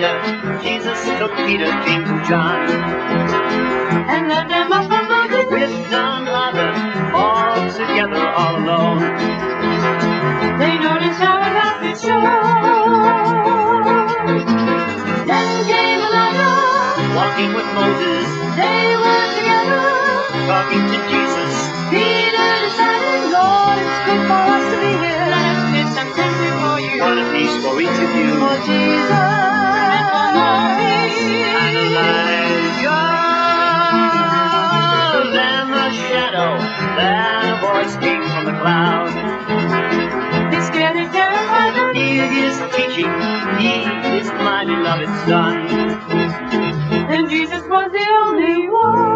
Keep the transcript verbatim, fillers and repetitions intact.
Peter. Jesus took Peter, James, and John, and led them up a mountain with none other, all together, all alone. They noticed how it had been shown. Then came Elijah, Walking with Moses, they were together, talking to Jesus. Peter decided, Lord, it's good for us to be here. Let us get some tent before you. One apiece for each of you. For Jesus and for Moses And Elijah. Then the shadow, then a voice came from the cloud. They scared and terrified them. He is teaching, he is my beloved son. And Jesus was the only one.